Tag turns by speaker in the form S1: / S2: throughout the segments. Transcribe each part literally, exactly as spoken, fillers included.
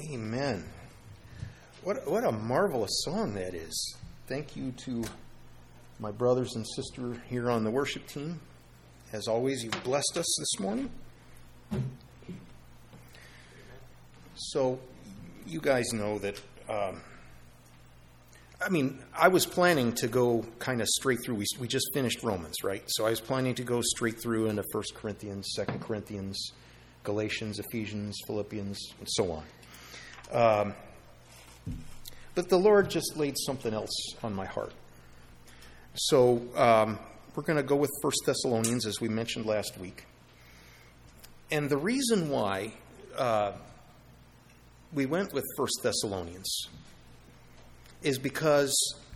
S1: Amen. What what a marvelous song that is. Thank you to my brothers and sister here on the worship team. As always, you've blessed us this morning. So, you guys know that, um, I mean, I was planning to go kind of straight through. We, we just finished Romans, right? So I was planning to go straight through into First Corinthians, Second Corinthians, Galatians, Ephesians, Philippians, and so on. Um, but the Lord just laid something else on my heart. So um, we're going to go with First Thessalonians, as we mentioned last week. And the reason why uh, we went with First Thessalonians is because,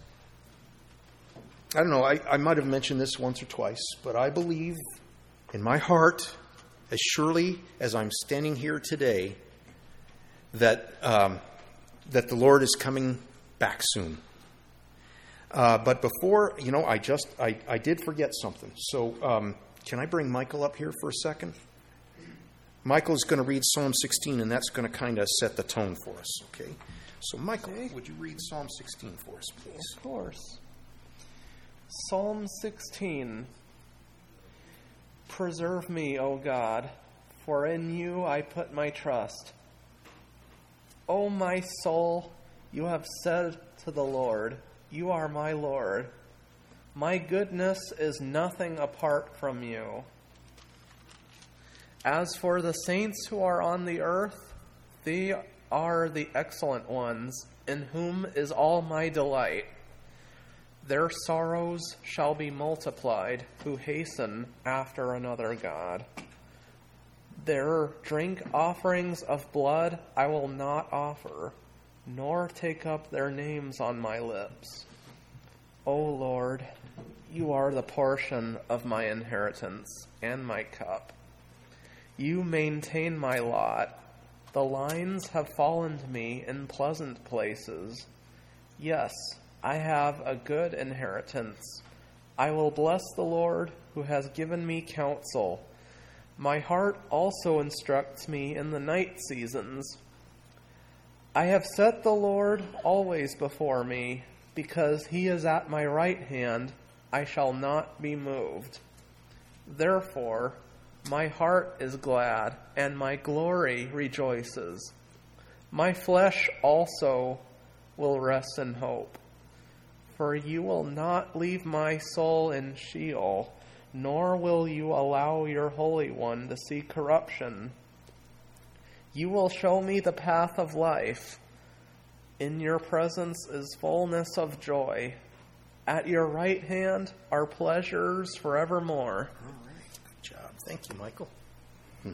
S1: I don't know, I, I might have mentioned this once or twice, but I believe in my heart, as surely as I'm standing here today, that um, that the Lord is coming back soon. Uh, but before, you know, I just, I, I did forget something. So um, can I bring Michael up here for a second? Michael's going to read Psalm sixteen, and that's going to kind of set the tone for us, okay? So, Michael, okay. Would you read Psalm sixteen for us, please?
S2: Of course. Psalm sixteen. Preserve me, O God, for in you I put my trust. O my soul, you have said to the Lord, you are my Lord. My goodness is nothing apart from you. As for the saints who are on the earth, they are the excellent ones, in whom is all my delight. Their sorrows shall be multiplied, who hasten after another God. Their drink offerings of blood I will not offer, nor take up their names on my lips. O Lord, you are the portion of my inheritance and my cup. You maintain my lot. The lines have fallen to me in pleasant places. Yes, I have a good inheritance. I will bless the Lord who has given me counsel. My heart also instructs me in the night seasons. I have set the Lord always before me, because he is at my right hand, I shall not be moved. Therefore, my heart is glad, and my glory rejoices. My flesh also will rest in hope. For you will not leave my soul in Sheol, nor will you allow your Holy One to see corruption. You will show me the path of life. In your presence is fullness of joy. At your right hand are pleasures forevermore.
S1: All right, good job. Thank you, Michael. Hmm.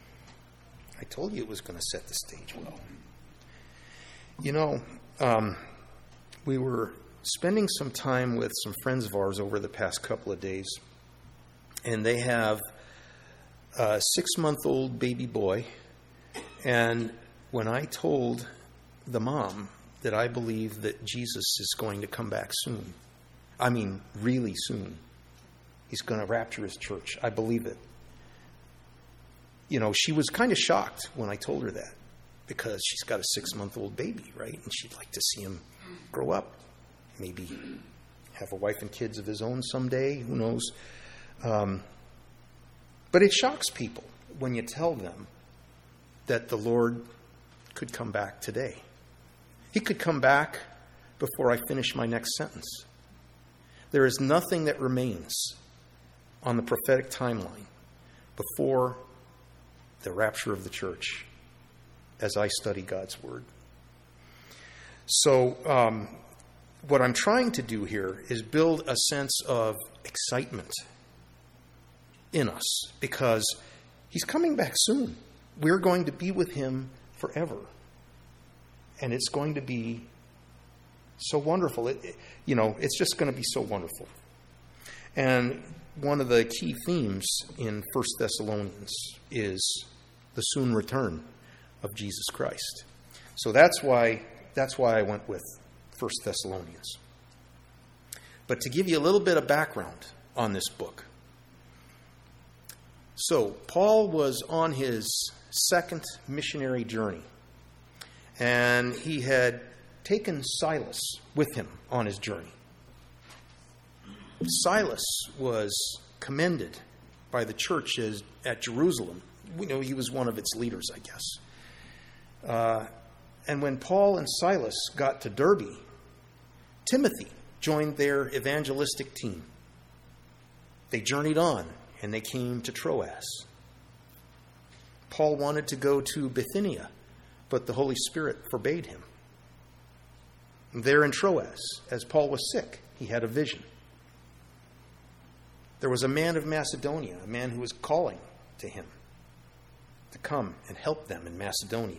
S1: I told you it was going to set the stage well. You know, um, we were spending some time with some friends of ours over the past couple of days, and they have a six-month-old baby boy. And when I told the mom that I believe that Jesus is going to come back soon, I mean really soon, he's going to rapture his church, I believe it. You know, she was kind of shocked when I told her that, because she's got a six-month-old baby, right? And she'd like to see him grow up, maybe have a wife and kids of his own someday, who knows. Um, but it shocks people when you tell them that the Lord could come back today. He could come back before I finish my next sentence. There is nothing that remains on the prophetic timeline before the rapture of the church as I study God's Word. So um, what I'm trying to do here is build a sense of excitement in us, because he's coming back soon. We're going to be with him forever. And it's going to be so wonderful. It, it, you know, it's just going to be so wonderful. And one of the key themes in First Thessalonians is the soon return of Jesus Christ. So that's why that's why I went with First Thessalonians. But to give you a little bit of background on this book. So, Paul was on his second missionary journey. and he had taken Silas with him on his journey. Silas was commended by the church as, at Jerusalem. We know he was one of its leaders, I guess. Uh, and when Paul and Silas got to Derbe, Timothy joined their evangelistic team. They journeyed on, and they came to Troas. Paul wanted to go to Bithynia, but the Holy Spirit forbade him. There in Troas, as Paul was sick, he had a vision. There was a man of Macedonia, a man who was calling to him to come and help them in Macedonia.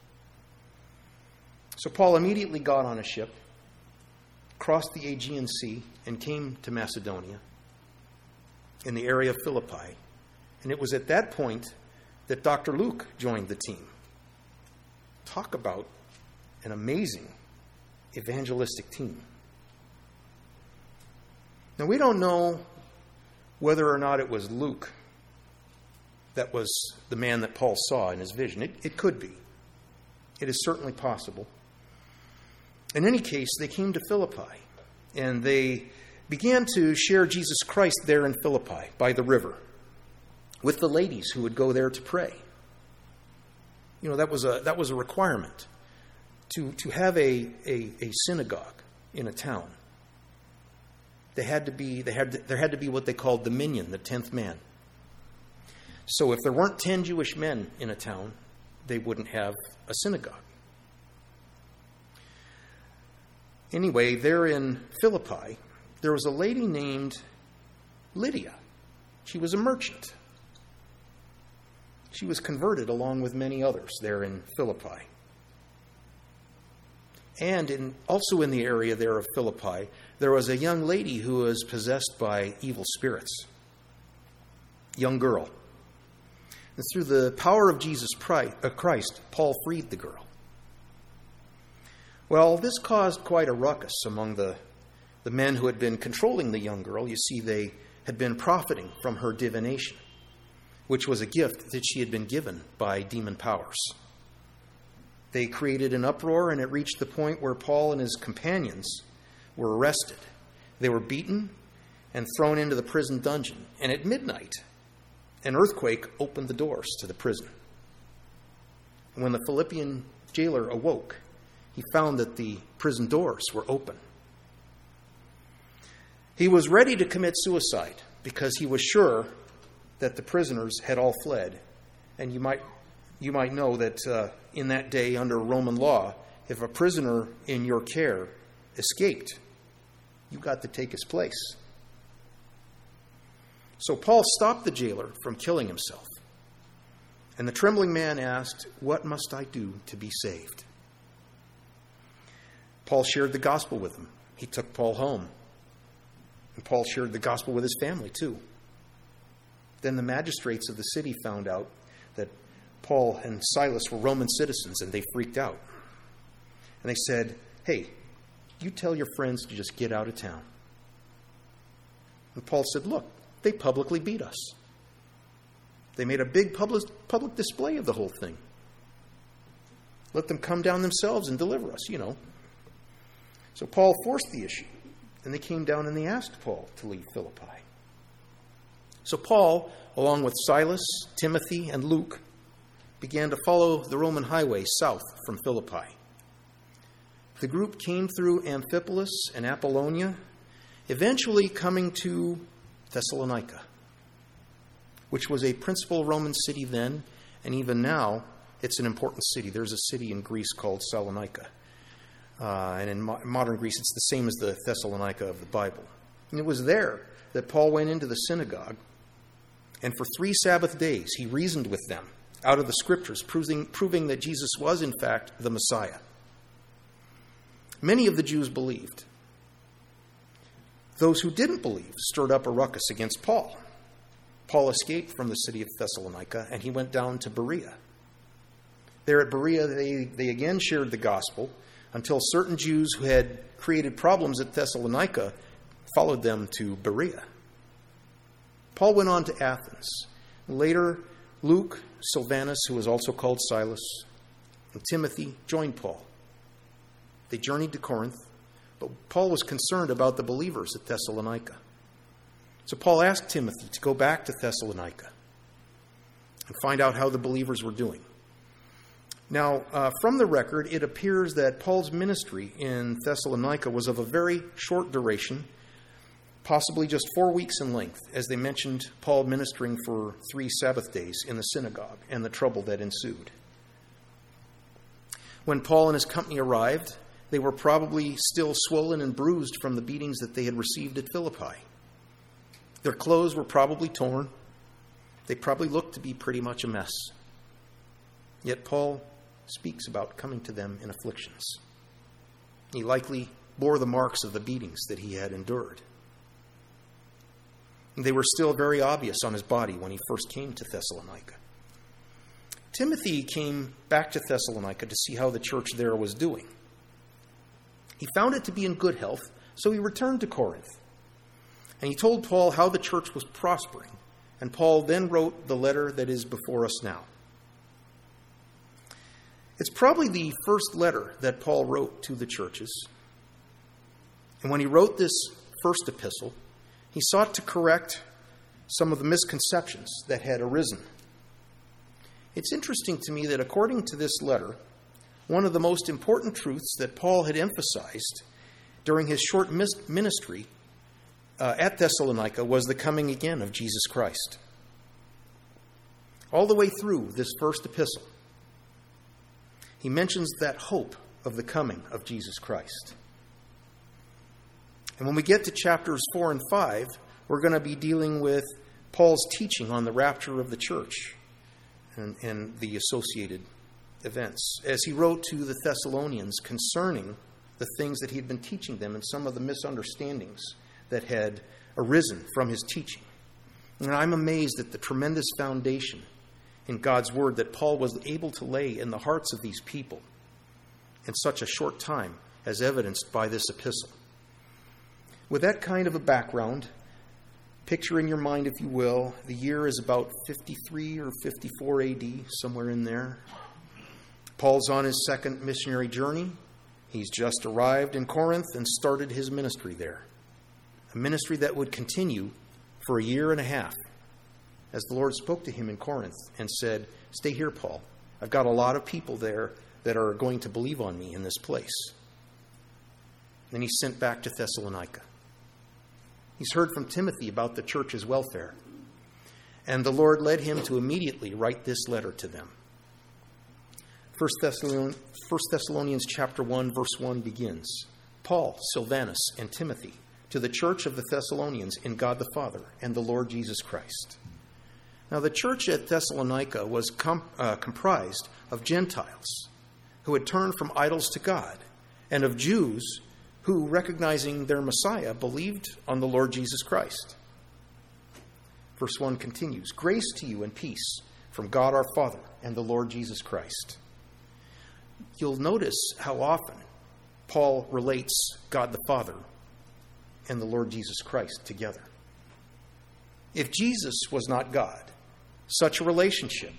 S1: So Paul immediately got on a ship, crossed the Aegean Sea, and came to Macedonia in the area of Philippi. And it was at that point that Doctor Luke joined the team. Talk about an amazing evangelistic team. Now, we don't know whether or not it was Luke that was the man that Paul saw in his vision. It, it could be. It is certainly possible. In any case, they came to Philippi, and they began to share Jesus Christ there in Philippi by the river with the ladies who would go there to pray. You know, that was a that was a requirement to, to have a, a, a synagogue in a town. They had to be they had to, there had to be what they called the minyan, the tenth man. So if there weren't ten Jewish men in a town, they wouldn't have a synagogue. Anyway, there in Philippi, there was a lady named Lydia. She was a merchant. She was converted along with many others there in Philippi. And in, also in the area there of Philippi, there was a young lady who was possessed by evil spirits. Young girl. And through the power of Jesus Christ, Paul freed the girl. Well, this caused quite a ruckus among the, the men who had been controlling the young girl. You see, they had been profiting from her divination, which was a gift that she had been given by demon powers. They created an uproar, and it reached the point where Paul and his companions were arrested. They were beaten and thrown into the prison dungeon. And at midnight, an earthquake opened the doors to the prison. And when the Philippian jailer awoke, he found that the prison doors were open. He was ready to commit suicide because he was sure that the prisoners had all fled. And you might you might know that uh, in that day under Roman law, if a prisoner in your care escaped, you got to take his place. So Paul stopped the jailer from killing himself. And the trembling man asked, "What must I do to be saved?" Paul shared the gospel with him. He took Paul home. And Paul shared the gospel with his family too. Then the magistrates of the city found out that Paul and Silas were Roman citizens, and they freaked out. And they said, "Hey, you tell your friends to just get out of town." And Paul said, "Look, they publicly beat us. They made a big public, public display of the whole thing. Let them come down themselves and deliver us, you know." So Paul forced the issue, and they came down and they asked Paul to leave Philippi. So Paul, along with Silas, Timothy, and Luke, began to follow the Roman highway south from Philippi. The group came through Amphipolis and Apollonia, eventually coming to Thessalonica, which was a principal Roman city then, and even now it's an important city. There's a city in Greece called Salonika. Uh, and in mo- modern Greece, it's the same as the Thessalonica of the Bible. And it was there that Paul went into the synagogue, and for three Sabbath days he reasoned with them out of the Scriptures, proving, proving that Jesus was, in fact, the Messiah. Many of the Jews believed. Those who didn't believe stirred up a ruckus against Paul. Paul escaped from the city of Thessalonica, and he went down to Berea. There at Berea, they, they again shared the gospel, until certain Jews who had created problems at Thessalonica followed them to Berea. Paul went on to Athens. Later, Luke, Silvanus, who was also called Silas, and Timothy joined Paul. They journeyed to Corinth, but Paul was concerned about the believers at Thessalonica. So Paul asked Timothy to go back to Thessalonica and find out how the believers were doing. Now, uh, from the record, it appears that Paul's ministry in Thessalonica was of a very short duration, possibly just four weeks in length, as they mentioned Paul ministering for three Sabbath days in the synagogue and the trouble that ensued. When Paul and his company arrived, they were probably still swollen and bruised from the beatings that they had received at Philippi. Their clothes were probably torn. They probably looked to be pretty much a mess. Yet Paul speaks about coming to them in afflictions. He likely bore the marks of the beatings that he had endured. They were still very obvious on his body when he first came to Thessalonica. Timothy came back to Thessalonica to see how the church there was doing. He found it to be in good health, so he returned to Corinth. And he told Paul how the church was prospering. And Paul then wrote the letter that is before us now. It's probably the first letter that Paul wrote to the churches. And when he wrote this first epistle, he sought to correct some of the misconceptions that had arisen. It's interesting to me that according to this letter, one of the most important truths that Paul had emphasized during his short ministry uh, at Thessalonica was the coming again of Jesus Christ. All the way through this first epistle, he mentions that hope of the coming of Jesus Christ. And when we get to chapters four and five, we're going to be dealing with Paul's teaching on the rapture of the church and, and the associated events, as he wrote to the Thessalonians concerning the things that he had been teaching them and some of the misunderstandings that had arisen from his teaching. And I'm amazed at the tremendous foundation in God's word that Paul was able to lay in the hearts of these people in such a short time, as evidenced by this epistle. With that kind of a background, picture in your mind, if you will, the year is about fifty-three or fifty-four A D, somewhere in there. Paul's on his second missionary journey. He's just arrived in Corinth and started his ministry there. A ministry that would continue for a year and a half, as the Lord spoke to him in Corinth and said, "Stay here, Paul. I've got a lot of people there that are going to believe on me in this place." Then he's sent back to Thessalonica. He's heard from Timothy about the church's welfare, and the Lord led him to immediately write this letter to them. First Thessalonians, First Thessalonians chapter one, verse one begins, "Paul, Silvanus, and Timothy, to the church of the Thessalonians in God the Father and the Lord Jesus Christ." Now, the church at Thessalonica was com- uh, comprised of Gentiles who had turned from idols to God, and of Jews who, recognizing their Messiah, believed on the Lord Jesus Christ. Verse one continues, "Grace to you and peace from God our Father and the Lord Jesus Christ." You'll notice how often Paul relates God the Father and the Lord Jesus Christ together. If Jesus was not God, such a relationship,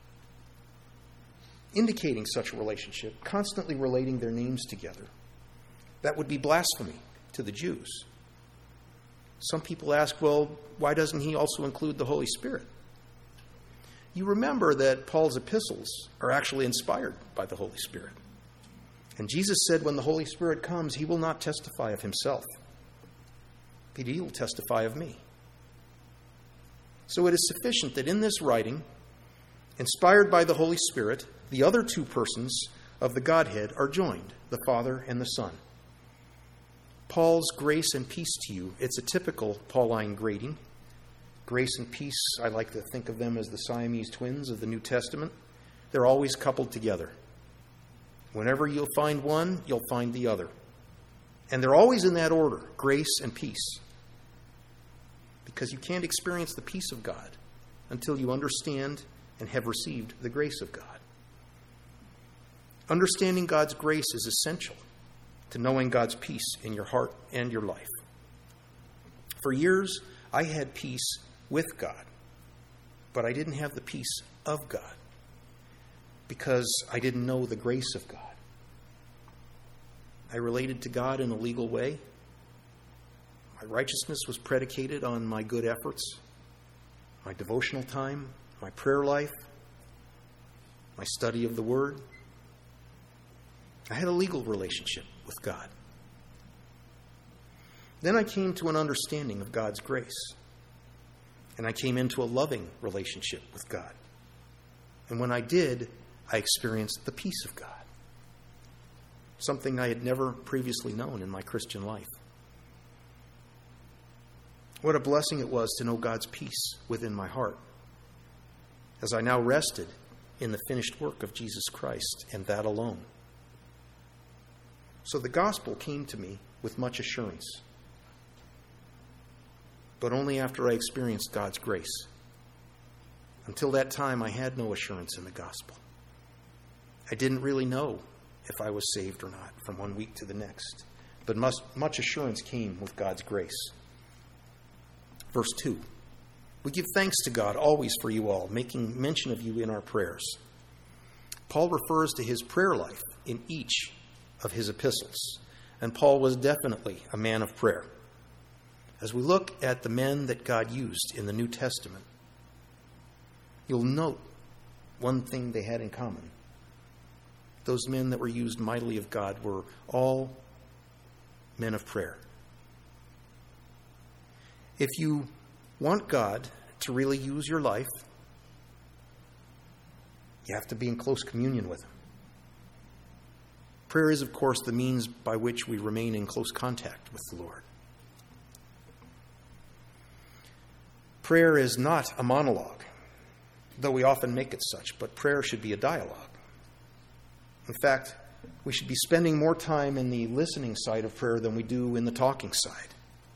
S1: indicating such a relationship, constantly relating their names together, that would be blasphemy to the Jews. Some people ask, well, why doesn't he also include the Holy Spirit? You remember that Paul's epistles are actually inspired by the Holy Spirit. And Jesus said when the Holy Spirit comes, he will not testify of himself, but he will testify of me. So it is sufficient that in this writing, inspired by the Holy Spirit, the other two persons of the Godhead are joined, the Father and the Son. Paul's grace and peace to you, it's a typical Pauline greeting. Grace and peace, I like to think of them as the Siamese twins of the New Testament. They're always coupled together. Whenever you'll find one, you'll find the other. And they're always in that order, grace and peace. Because you can't experience the peace of God until you understand and have received the grace of God. Understanding God's grace is essential to knowing God's peace in your heart and your life. For years, I had peace with God, but I didn't have the peace of God. because I didn't know the grace of God. I related to God in a legal way. My righteousness was predicated on my good efforts, my devotional time, my prayer life, my study of the Word. I had a legal relationship with God. Then I came to an understanding of God's grace. And I came into a loving relationship with God. And when I did, I experienced the peace of God. Something I had never previously known in my Christian life. What a blessing it was to know God's peace within my heart, as I now rested in the finished work of Jesus Christ, and that alone. So the gospel came to me with much assurance, but only after I experienced God's grace. Until that time, I had no assurance in the gospel. I didn't really know if I was saved or not from one week to the next, but much, much assurance came with God's grace. Verse two, we give thanks to God always for you all, making mention of you in our prayers. Paul refers to his prayer life in each of his epistles, and Paul was definitely a man of prayer. As we look at the men that God used in the New Testament, you'll note one thing they had in common. Those men that were used mightily of God were all men of prayer. If you want God to really use your life, you have to be in close communion with Him. Prayer is, of course, the means by which we remain in close contact with the Lord. Prayer is not a monologue, though we often make it such, but prayer should be a dialogue. In fact, we should be spending more time in the listening side of prayer than we do in the talking side.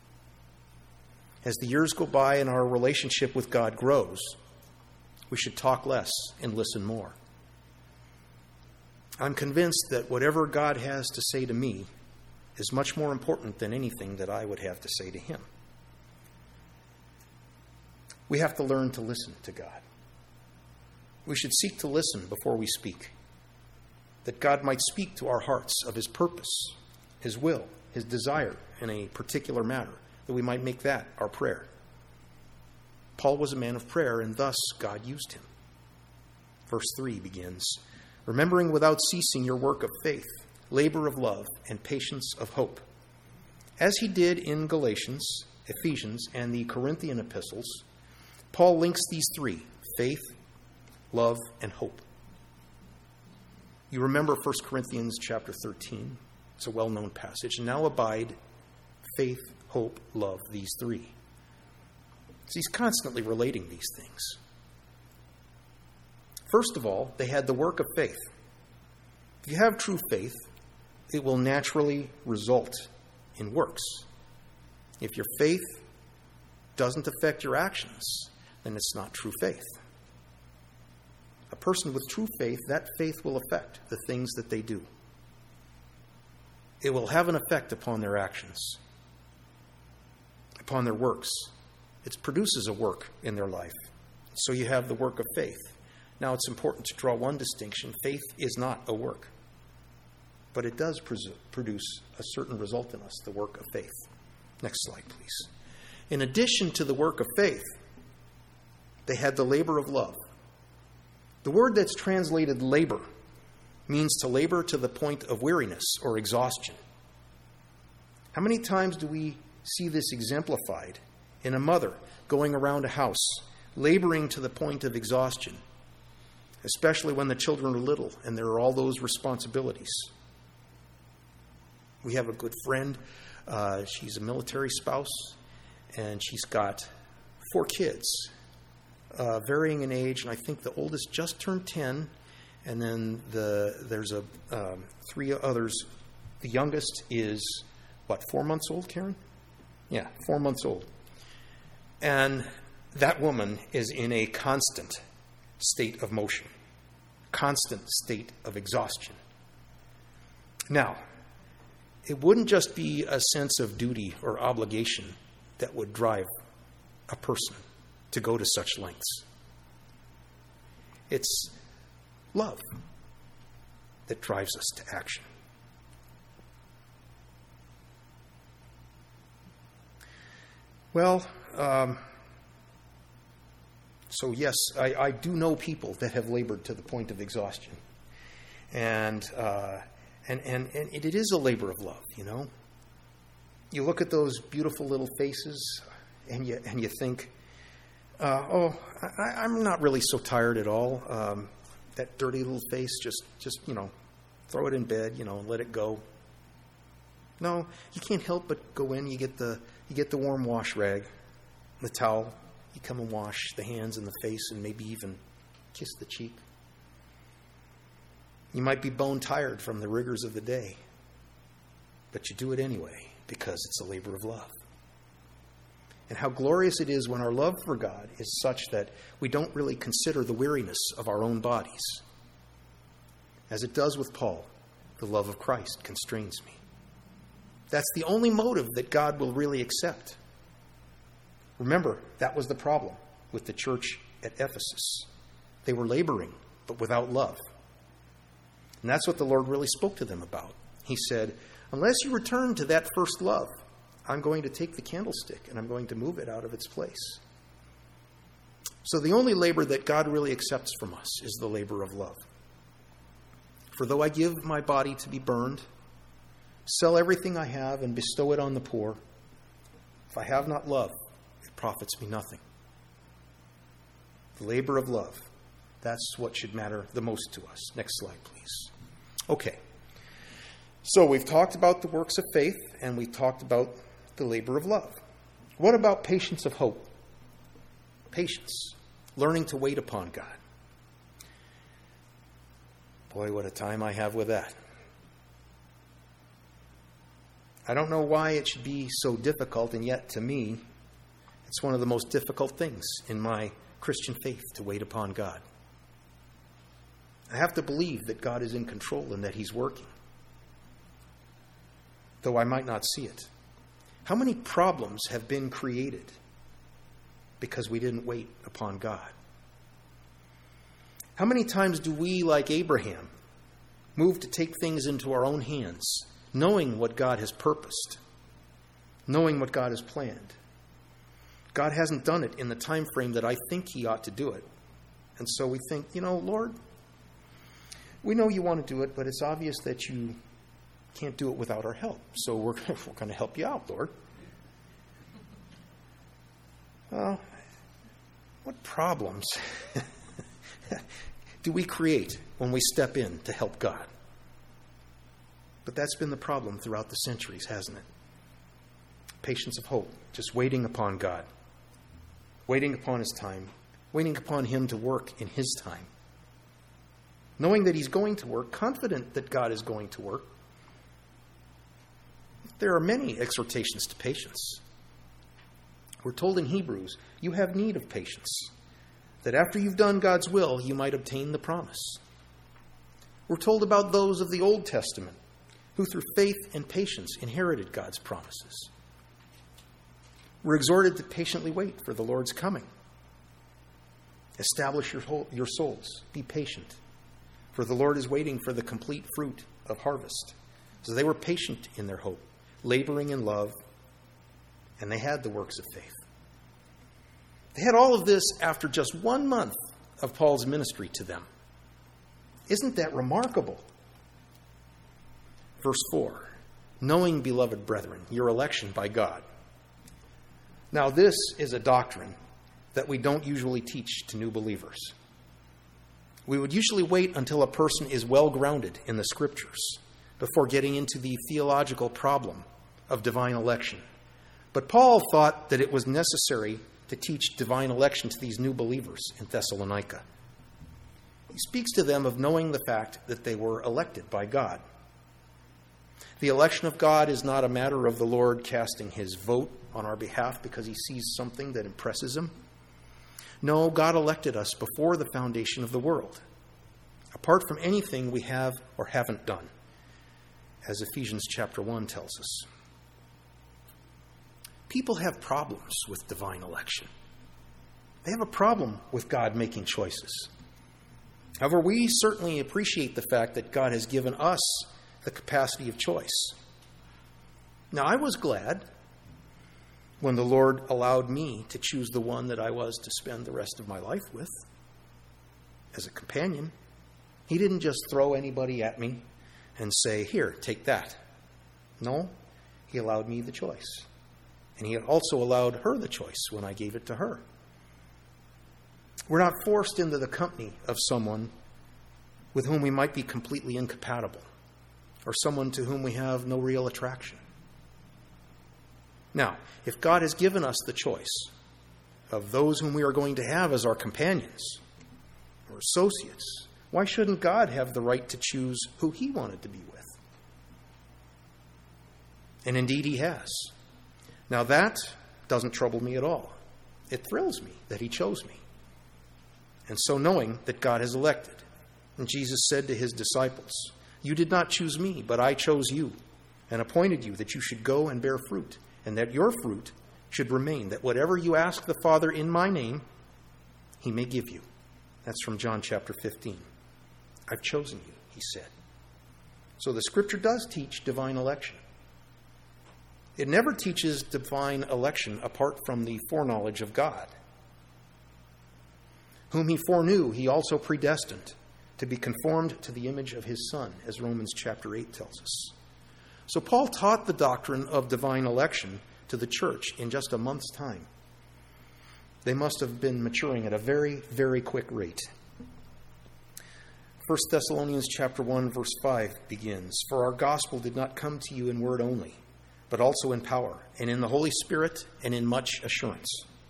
S1: As the years go by and our relationship with God grows, we should talk less and listen more. I'm convinced that whatever God has to say to me is much more important than anything that I would have to say to Him. We have to learn to listen to God. We should seek to listen before we speak, that God might speak to our hearts of His purpose, His will, His desire in a particular matter, that we might make that our prayer. Paul was a man of prayer, and thus God used him. Verse three begins, remembering without ceasing your work of faith, labor of love, and patience of hope. As he did in Galatians, Ephesians, and the Corinthian epistles, Paul links these three, faith, love, and hope. You remember First Corinthians chapter thirteen. It's a well-known passage. Now abide faith, hope, love, these three. So he's constantly relating these things. First of all, they had the work of faith. If you have true faith, it will naturally result in works. If your faith doesn't affect your actions, then it's not true faith. A person with true faith, that faith will affect the things that they do. It will have an effect upon their actions, upon their works. It produces a work in their life. So you have the work of faith. Now it's important to draw one distinction. Faith is not a work, but it does produce a certain result in us, the work of faith. Next slide, please. In addition to the work of faith, they had the labor of love. The word that's translated labor means to labor to the point of weariness or exhaustion. How many times do we see this exemplified in a mother going around a house, laboring to the point of exhaustion, especially when the children are little and there are all those responsibilities? We have a good friend. Uh, she's a military spouse, and she's got four kids, uh, varying in age, and I think the oldest just turned ten, and then the there's a um, three others. The youngest is, what, four months old, Karen? Yeah, four months old. And that woman is in a constant state of motion, constant state of exhaustion. Now, it wouldn't just be a sense of duty or obligation that would drive a person to go to such lengths. It's love that drives us to action. Well, um, so yes, I, I do know people that have labored to the point of exhaustion. And, uh, and, and, and it, it is a labor of love, you know. You look at those beautiful little faces and you, and you think, uh, oh, I, I'm not really so tired at all. Um, that dirty little face, just, just, you know, throw it in bed, you know, and let it go. No, you can't help but go in. You get the you get the warm wash rag, the towel. You come and wash the hands and the face and maybe even kiss the cheek. You might be bone tired from the rigors of the day, but you do it anyway because it's a labor of love. And how glorious it is when our love for God is such that we don't really consider the weariness of our own bodies. As it does with Paul, the love of Christ constrains me. That's the only motive that God will really accept. Remember, that was the problem with the church at Ephesus. They were laboring, but without love. And that's what the Lord really spoke to them about. He said, unless you return to that first love, I'm going to take the candlestick and I'm going to move it out of its place. So the only labor that God really accepts from us is the labor of love. For though I give my body to be burned, sell everything I have and bestow it on the poor, if I have not love, it profits me nothing. The labor of love, that's what should matter the most to us. Next slide, please. Okay. So we've talked about the works of faith and we've talked about the labor of love. What about patience of hope? Patience. Learning to wait upon God. Boy, what a time I have with that. I don't know why it should be so difficult, and yet to me, it's one of the most difficult things in my Christian faith to wait upon God. I have to believe that God is in control and that He's working, though I might not see it. How many problems have been created because we didn't wait upon God? How many times do we, like Abraham, move to take things into our own hands, knowing what God has purposed, knowing what God has planned? God hasn't done it in the time frame that I think He ought to do it. And so we think, you know, Lord, we know you want to do it, but it's obvious that you can't do it without our help. So we're, we're going to help you out, Lord. Well, what problems do we create when we step in to help God? But that's been the problem throughout the centuries, hasn't it? Patience of hope, just waiting upon God, waiting upon His time, waiting upon Him to work in His time, knowing that He's going to work, confident that God is going to work. There are many exhortations to patience. We're told in Hebrews, you have need of patience, that after you've done God's will, you might obtain the promise. We're told about those of the Old Testament who through faith and patience inherited God's promises. We're exhorted to patiently wait for the Lord's coming. Establish your, whole, your souls. Be patient, for the Lord is waiting for the complete fruit of harvest. So they were patient in their hope, laboring in love, and they had the works of faith. They had all of this after just one month of Paul's ministry to them. Isn't that remarkable? Verse four, knowing, beloved brethren, your election by God. Now this is a doctrine that we don't usually teach to new believers. We would usually wait until a person is well grounded in the Scriptures before getting into the theological problem of divine election. But Paul thought that it was necessary to teach divine election to these new believers in Thessalonica. He speaks to them of knowing the fact that they were elected by God. The election of God is not a matter of the Lord casting His vote on our behalf because He sees something that impresses Him. No, God elected us before the foundation of the world, apart from anything we have or haven't done, as Ephesians chapter one tells us. People have problems with divine election. They have a problem with God making choices. However, we certainly appreciate the fact that God has given us the capacity of choice. Now, I was glad when the Lord allowed me to choose the one that I was to spend the rest of my life with as a companion. He didn't just throw anybody at me and say, here, take that. No, he allowed me the choice. And he also allowed her the choice when I gave it to her. We're not forced into the company of someone with whom we might be completely incompatible, or someone to whom we have no real attraction. Now, if God has given us the choice of those whom we are going to have as our companions or associates, why shouldn't God have the right to choose who he wanted to be with? And indeed he has. Now that doesn't trouble me at all. It thrills me that he chose me. And so knowing that God has elected, and Jesus said to his disciples, you did not choose me, but I chose you and appointed you that you should go and bear fruit, and that your fruit should remain, that whatever you ask the Father in my name, he may give you. That's from John chapter fifteen. I've chosen you, he said. So the Scripture does teach divine election. It never teaches divine election apart from the foreknowledge of God. Whom he foreknew, he also predestined to be conformed to the image of his Son, as Romans chapter eight tells us. So Paul taught the doctrine of divine election to the church in just a month's time. They must have been maturing at a very, very quick rate. First Thessalonians chapter one, verse five begins, for our gospel did not come to you in word only, but also in power, and in the Holy Spirit, and in much assurance.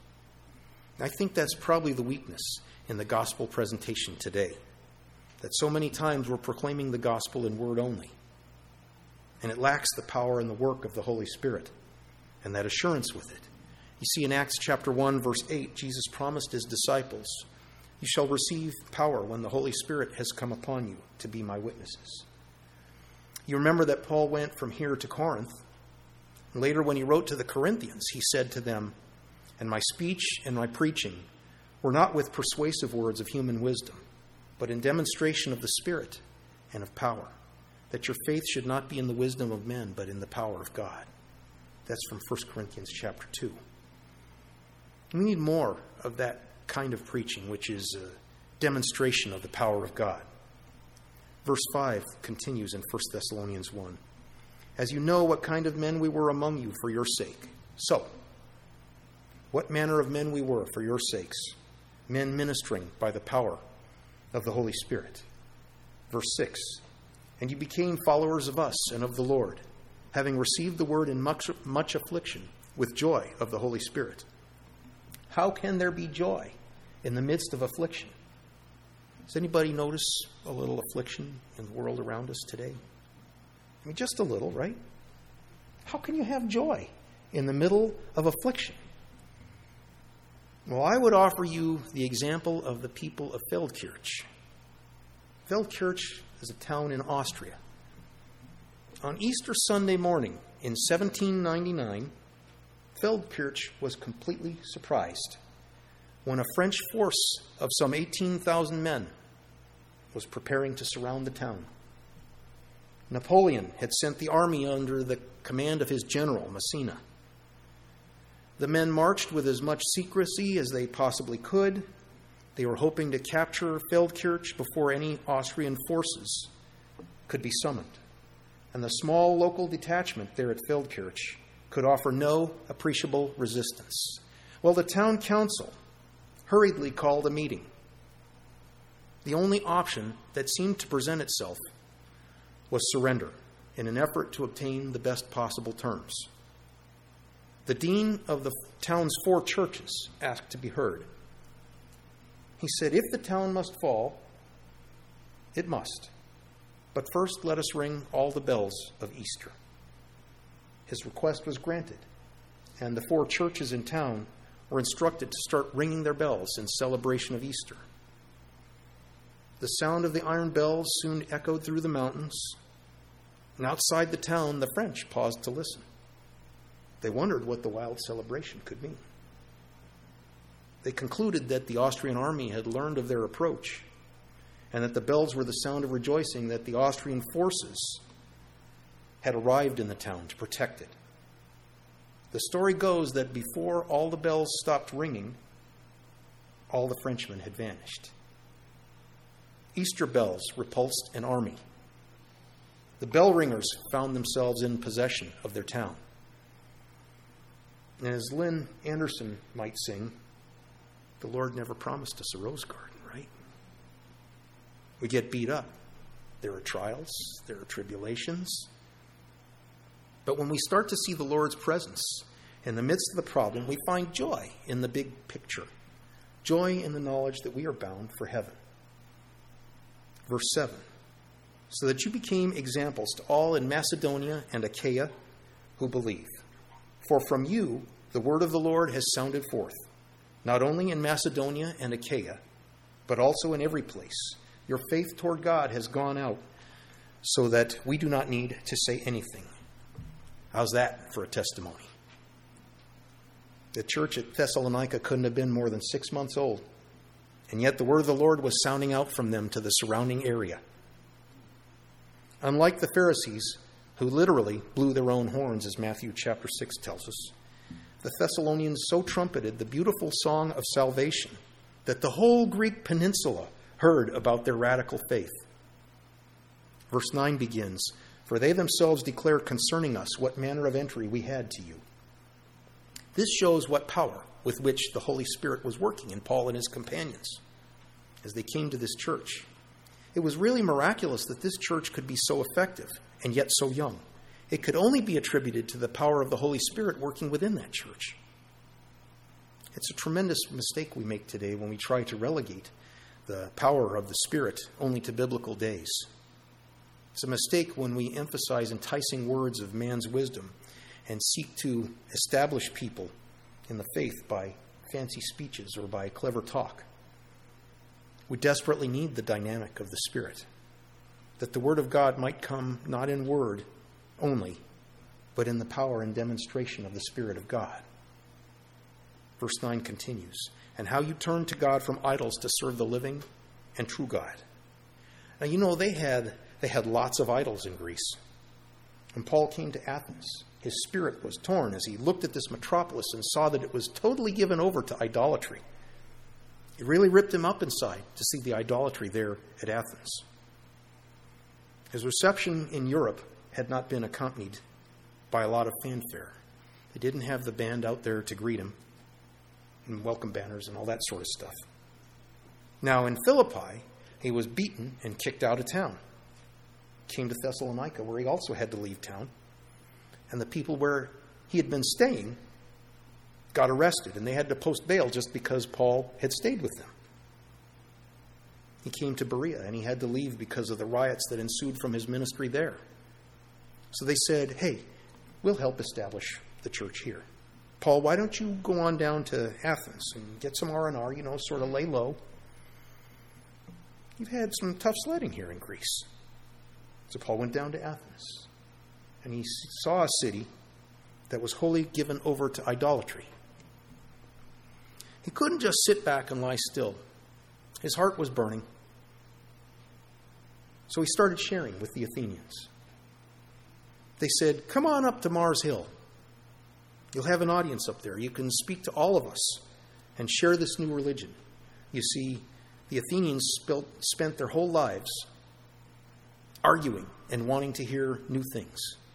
S1: I think that's probably the weakness in the gospel presentation today, that so many times we're proclaiming the gospel in word only, and it lacks the power and the work of the Holy Spirit, and that assurance with it. You see, in Acts chapter one, verse eight, Jesus promised his disciples, you shall receive power when the Holy Spirit has come upon you to be my witnesses. You remember that Paul went from here to Corinth. Later, when he wrote to the Corinthians, he said to them, and my speech and my preaching were not with persuasive words of human wisdom, but in demonstration of the Spirit and of power, that your faith should not be in the wisdom of men, but in the power of God. That's from First Corinthians chapter two. We need more of that kind of preaching, which is a demonstration of the power of God. Verse five continues in First Thessalonians one. As you know what kind of men we were among you for your sake. So, what manner of men we were for your sakes, men ministering by the power of the Holy Spirit. Verse six. And you became followers of us and of the Lord, having received the word in much, much affliction with joy of the Holy Spirit. How can there be joy in the midst of affliction? Does anybody notice a little affliction in the world around us today? I mean, just a little, right? How can you have joy in the middle of affliction? Well, I would offer you the example of the people of Feldkirch. Feldkirch is a town in Austria. On Easter Sunday morning in seventeen ninety-nine, Feldkirch was completely surprised when a French force of some eighteen thousand men was preparing to surround the town. Napoleon had sent the army under the command of his general, Massena. The men marched with as much secrecy as they possibly could. They were hoping to capture Feldkirch before any Austrian forces could be summoned. And the small local detachment there at Feldkirch could offer no appreciable resistance. Well, the town council hurriedly called a meeting. The only option that seemed to present itself was surrender in an effort to obtain the best possible terms. The dean of the town's four churches asked to be heard. He said, if the town must fall, it must. But first let us ring all the bells of Easter. His request was granted, and the four churches in town were instructed to start ringing their bells in celebration of Easter. The sound of the iron bells soon echoed through the mountains, and outside the town, the French paused to listen. They wondered what the wild celebration could mean. They concluded that the Austrian army had learned of their approach and that the bells were the sound of rejoicing that the Austrian forces had arrived in the town to protect it. The story goes that before all the bells stopped ringing, all the Frenchmen had vanished. Easter bells repulsed an army. The bell ringers found themselves in possession of their town. And as Lynn Anderson might sing, the Lord never promised us a rose garden, right? We get beat up. There are trials, there are tribulations. But when we start to see the Lord's presence in the midst of the problem, we find joy in the big picture. Joy in the knowledge that we are bound for heaven. Verse seven. So that you became examples to all in Macedonia and Achaia who believe. For from you the word of the Lord has sounded forth, not only in Macedonia and Achaia, but also in every place. Your faith toward God has gone out, so that we do not need to say anything. How's that for a testimony? The church at Thessalonica couldn't have been more than six months old, and yet the word of the Lord was sounding out from them to the surrounding area. Unlike the Pharisees, who literally blew their own horns, as Matthew chapter six tells us, the Thessalonians so trumpeted the beautiful song of salvation that the whole Greek peninsula heard about their radical faith. Verse nine begins, For they themselves declared concerning us what manner of entry we had to you. This shows what power with which the Holy Spirit was working in Paul and his companions as they came to this church. It was really miraculous that this church could be so effective and yet so young. It could only be attributed to the power of the Holy Spirit working within that church. It's a tremendous mistake we make today when we try to relegate the power of the Spirit only to biblical days. It's a mistake when we emphasize enticing words of man's wisdom and seek to establish people in the faith by fancy speeches or by clever talk. We desperately need the dynamic of the Spirit, that the Word of God might come not in word only, but in the power and demonstration of the Spirit of God. Verse nine continues, And how you turned to God from idols to serve the living and true God. Now, you know, they had they had lots of idols in Greece. When Paul came to Athens, his spirit was torn as he looked at this metropolis and saw that it was totally given over to idolatry. It really ripped him up inside to see the idolatry there at Athens. His reception in Europe had not been accompanied by a lot of fanfare. They didn't have the band out there to greet him, and welcome banners and all that sort of stuff. Now in Philippi, he was beaten and kicked out of town. Came to Thessalonica, where he also had to leave town. And the people where he had been staying got arrested, and they had to post bail just because Paul had stayed with them. He came to Berea, and he had to leave because of the riots that ensued from his ministry there. So they said, hey, we'll help establish the church here. Paul, why don't you go on down to Athens and get some R and R, you know, sort of lay low. You've had some tough sledding here in Greece. So Paul went down to Athens, and he saw a city that was wholly given over to idolatry. He couldn't just sit back and lie still. His heart was burning. So he started sharing with the Athenians. They said, come on up to Mars Hill. You'll have an audience up there. You can speak to all of us and share this new religion. You see, the Athenians spent their whole lives arguing and wanting to hear new things.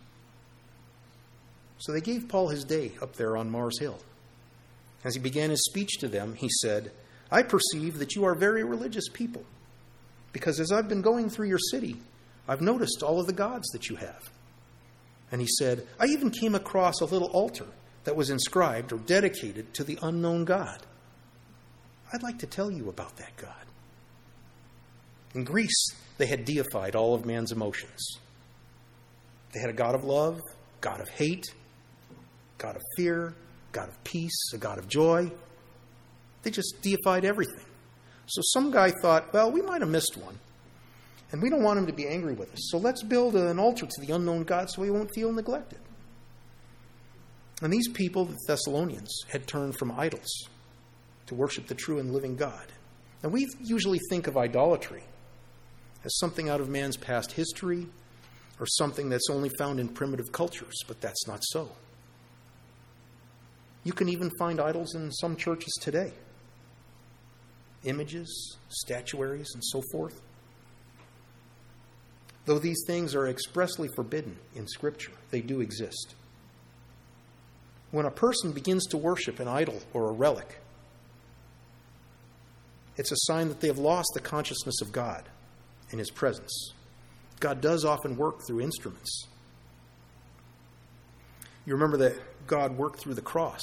S1: So they gave Paul his day up there on Mars Hill. As he began his speech to them, he said, I perceive that you are very religious people, because as I've been going through your city, I've noticed all of the gods that you have. And he said, I even came across a little altar that was inscribed or dedicated to the unknown God. I'd like to tell you about that God. In Greece, they had deified all of man's emotions. They had a God of love, God of hate, God of fear, God of peace, a God of joy. They just deified everything. So some guy thought, well, we might have missed one, and we don't want him to be angry with us. So let's build an altar to the unknown God so he won't feel neglected. And these people, the Thessalonians, had turned from idols to worship the true and living God. And we usually think of idolatry as something out of man's past history or something that's only found in primitive cultures, but that's not so. You can even find idols in some churches today. Images, statuaries, and so forth. Though these things are expressly forbidden in Scripture, they do exist. When a person begins to worship an idol or a relic, it's a sign that they have lost the consciousness of God and His presence. God does often work through instruments. You remember that God worked through the cross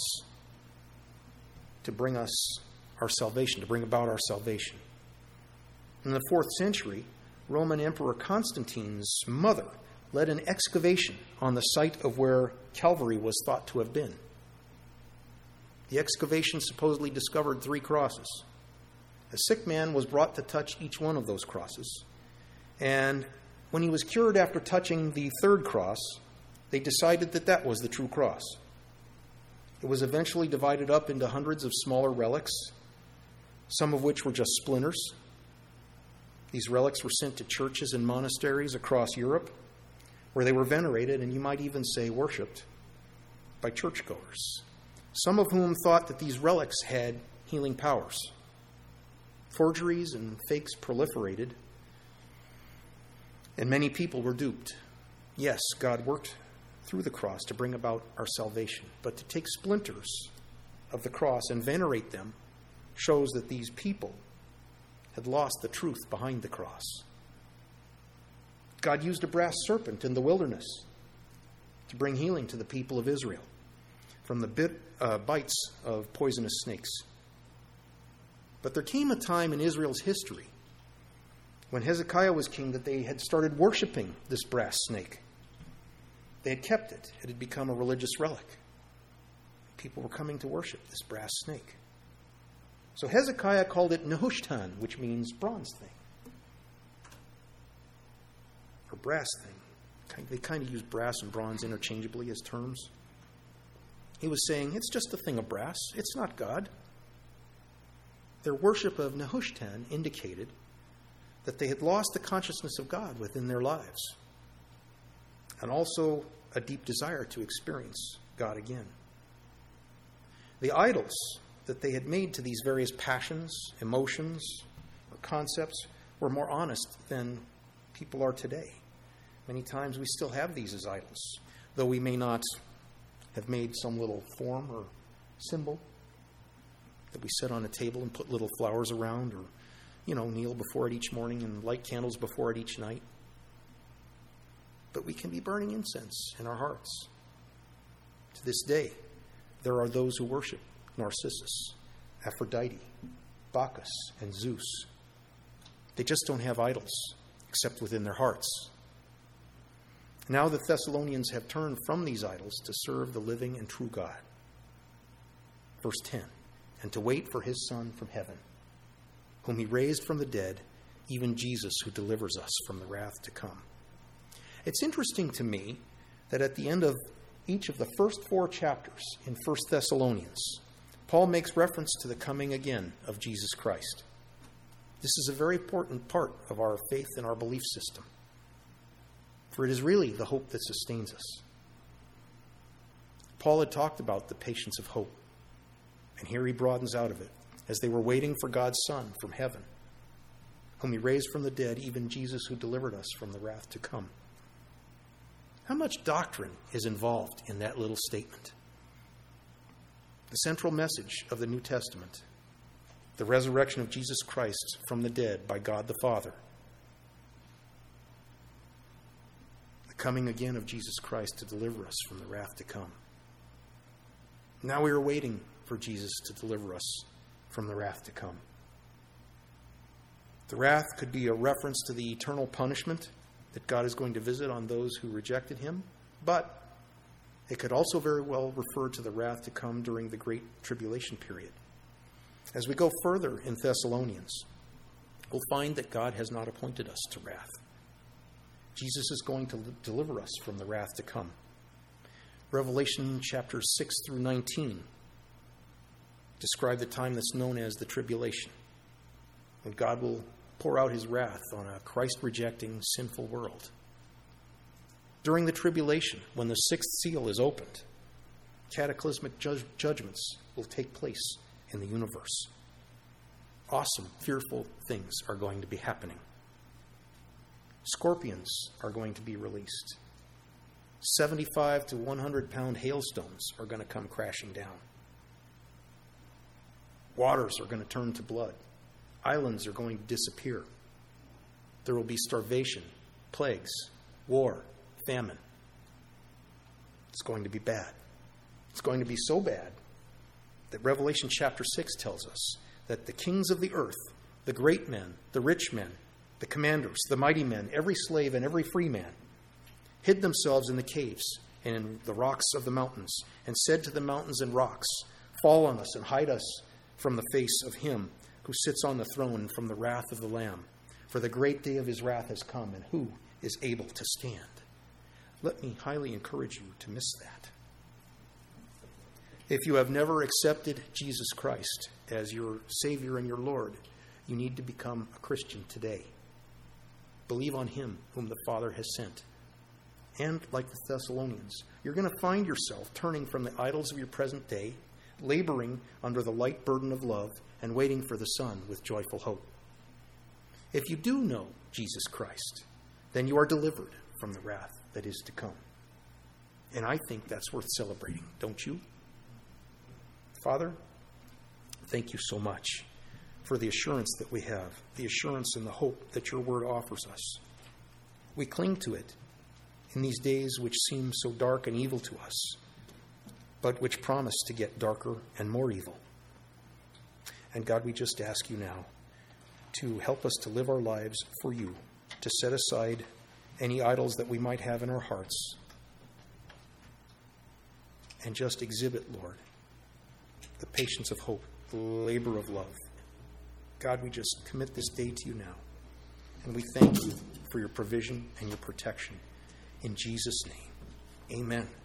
S1: to bring us our salvation, to bring about our salvation. In the fourth century, Roman Emperor Constantine's mother led an excavation on the site of where Calvary was thought to have been. The excavation supposedly discovered three crosses. A sick man was brought to touch each one of those crosses, and when he was cured after touching the third cross, they decided that that was the true cross. It was eventually divided up into hundreds of smaller relics, some of which were just splinters. These relics were sent to churches and monasteries across Europe, where they were venerated and you might even say worshipped by churchgoers, some of whom thought that these relics had healing powers. Forgeries and fakes proliferated, and many people were duped. Yes, God worked through the cross to bring about our salvation, but to take splinters of the cross and venerate them shows that these people had lost the truth behind the cross. God used a brass serpent in the wilderness to bring healing to the people of Israel from the bit, uh, bites of poisonous snakes. But there came a time in Israel's history when Hezekiah was king that they had started worshiping this brass snake. They had kept it. It had become a religious relic. People were coming to worship this brass snake. So Hezekiah called it Nehushtan, which means bronze thing. Or brass thing. They kind of use brass and bronze interchangeably as terms. He was saying, it's just a thing of brass. It's not God. Their worship of Nehushtan indicated that they had lost the consciousness of God within their lives, and also a deep desire to experience God again. The idols that they had made to these various passions, emotions, or concepts were more honest than people are today. Many times we still have these as idols, though we may not have made some little form or symbol that we set on a table and put little flowers around, or, you know, kneel before it each morning and light candles before it each night. But we can be burning incense in our hearts. To this day, there are those who worship Narcissus, Aphrodite, Bacchus, and Zeus. They just don't have idols, except within their hearts. Now the Thessalonians have turned from these idols to serve the living and true God. Verse ten, and to wait for his Son from heaven, whom he raised from the dead, even Jesus, who delivers us from the wrath to come. It's interesting to me that at the end of each of the first four chapters in First Thessalonians, Paul makes reference to the coming again of Jesus Christ. This is a very important part of our faith and our belief system, for it is really the hope that sustains us. Paul had talked about the patience of hope, and here he broadens out of it, as they were waiting for God's Son from heaven, whom he raised from the dead, even Jesus, who delivered us from the wrath to come. How much doctrine is involved in that little statement? The central message of the New Testament, the resurrection of Jesus Christ from the dead by God the Father, the coming again of Jesus Christ to deliver us from the wrath to come. Now we are waiting for Jesus to deliver us from the wrath to come. The wrath could be a reference to the eternal punishment that God is going to visit on those who rejected him, but it could also very well refer to the wrath to come during the Great Tribulation period. As we go further in Thessalonians, we'll find that God has not appointed us to wrath. Jesus is going to deliver us from the wrath to come. Revelation chapters six through nineteen describe the time that's known as the tribulation, when God will pour out his wrath on a Christ-rejecting, sinful world. During the tribulation, when the sixth seal is opened, cataclysmic ju- judgments will take place in the universe. Awesome, fearful things are going to be happening. Scorpions are going to be released. seventy-five to one hundred pound hailstones are going to come crashing down. Waters are going to turn to blood. Islands are going to disappear. There will be starvation, plagues, war, famine. It's going to be bad. It's going to be so bad that Revelation chapter six tells us that the kings of the earth, the great men, the rich men, the commanders, the mighty men, every slave and every free man, hid themselves in the caves and in the rocks of the mountains, and said to the mountains and rocks, "Fall on us and hide us from the face of him who sits on the throne and from the wrath of the Lamb. For the great day of his wrath has come, and who is able to stand?" Let me highly encourage you to miss that. If you have never accepted Jesus Christ as your Savior and your Lord, you need to become a Christian today. Believe on him whom the Father has sent. And like the Thessalonians, you're going to find yourself turning from the idols of your present day, laboring under the light burden of love, and waiting for the Son with joyful hope. If you do know Jesus Christ, then you are delivered from the wrath that is to come. And I think that's worth celebrating, don't you? Father, thank you so much for the assurance that we have, the assurance and the hope that your word offers us. We cling to it in these days which seem so dark and evil to us, but which promise to get darker and more evil. And God, we just ask you now to help us to live our lives for you, to set aside any idols that we might have in our hearts, and just exhibit, Lord, the patience of hope, the labor of love. God, we just commit this day to you now, and we thank you for your provision and your protection. In Jesus' name, amen.